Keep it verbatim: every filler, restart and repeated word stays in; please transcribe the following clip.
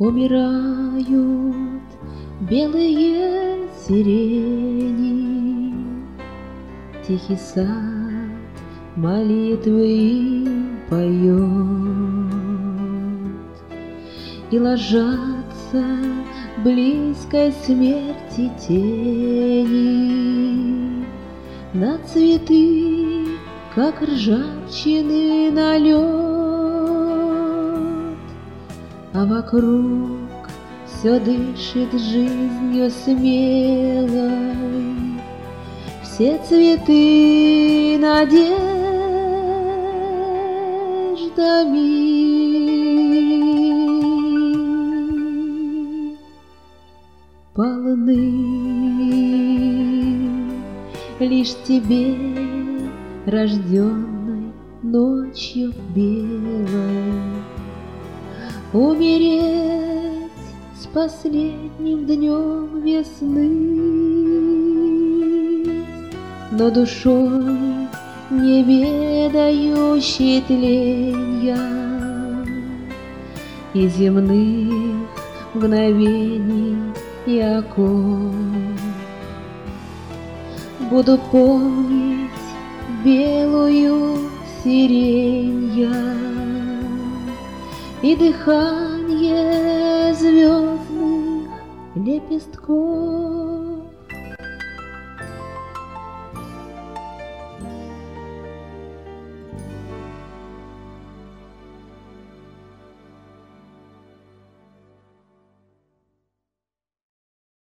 Умирают белые сирени, тихий сад молитвы им поет, и ложатся близкой смерти тени на цветы, как ржавчины налет. А вокруг все дышит жизнью смелой, все цветы надеждами полны. Лишь тебе, рожденной ночью белой, умереть с последним днем весны, но душой не ведающей тленья и земных мгновений и оков. Буду помнить белую сирень я и дыхание звездных лепестков.